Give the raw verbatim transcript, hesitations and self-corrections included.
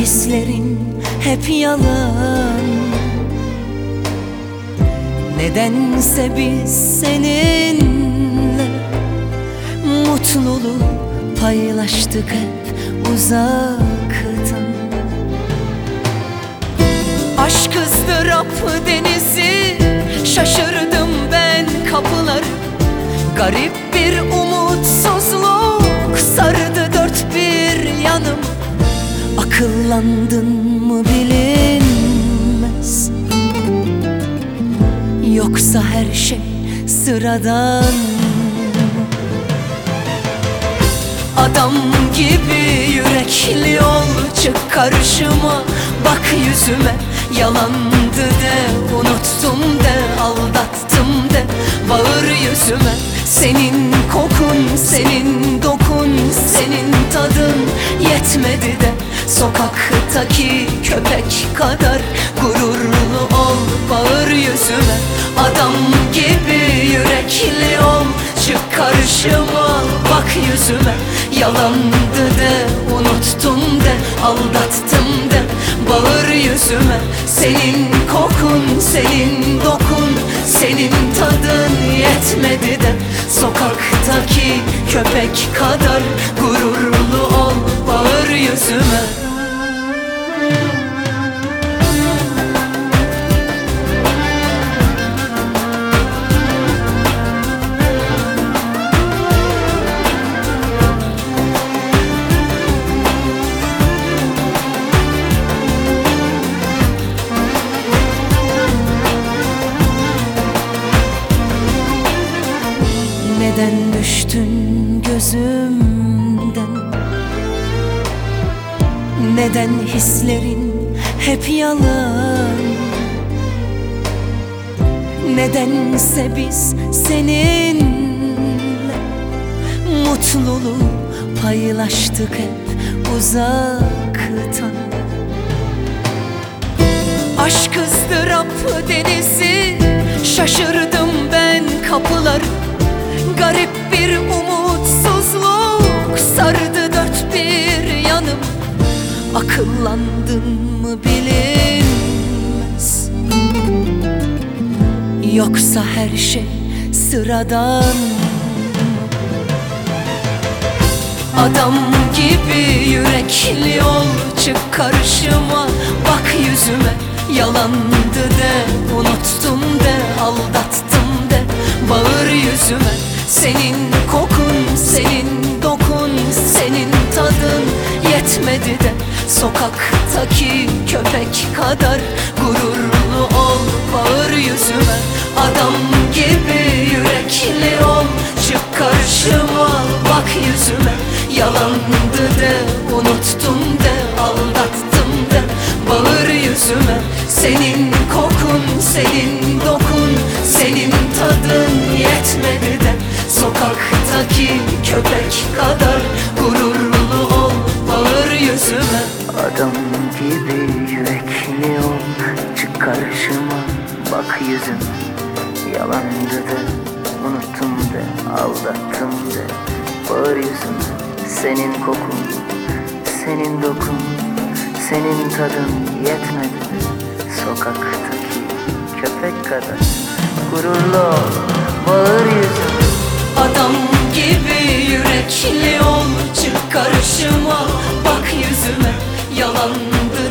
hislerin hep yalan. Nedense biz seninle mutluluğu paylaştık hep uzaktan. Aşk ızdırap denizi, şaşırdım ben kapıları. Garip bir umutsuzluk sardı dört bir yanım. Akıllandın mı bilinmez, yoksa her şey sıradan. Adam gibi yürekli ol, çık karşıma, bak yüzüme. Yalandı de, unuttum de, aldattım de, bağır yüzüme. Senin kokun, senin dokun, senin tadın yetmedi de sokaktaki köpek kadar gururlu ol, bağır yüzüme. Adam gibi yürekli ol, çık karşıma, bak yüzüme. Yalandı de, unuttum de, aldattım de, bağır yüzüme. Senin kokun, senin dokun, senin tadın yetmedi de sokaktaki köpek kadar gururlu ol, bağır yüzüme. Neden düştün gözümden? Neden hislerin hep yalan? Nedense biz seninle mutluluğu paylaştık hep uzaktan. Aşk ızdırap denizi, şaşırdım ben kapıları. Garip bir umutsuzluk sardı dört bir yanım. Akıllandın mı bilinmez, yoksa her şey sıradan. Adam gibi yürekli ol, çık karşıma, bak yüzüme. Yalandı de, unuttum de, aldattım de, bağır yüzüme. Senin kokun, senin dokun, senin tadın yetmedi de sokaktaki köpek kadar gururlu ol, bağır yüzüme. Adam gibi yürekli ol, çık karşıma, bak yüzüme. Yalandı de, unuttum de, aldattım de, bağır yüzüme. Senin kokun, senin dokun, senin tadın yetmedi de sokaktaki köpek kadar gururlu ol, bağır yüzüme. Adam gibi yürekli ol, çık karşıma, bak yüzüme. Yalandı de, unuttum de, aldattım de, bağır yüzüme. Senin kokun, senin dokun, senin tadın yetmedi de sokaktaki köpek kadar gururlu ol, bağır yüzüme. Adam gibi yürekli ol, çık karşıma, bak yüzüme. Yalandı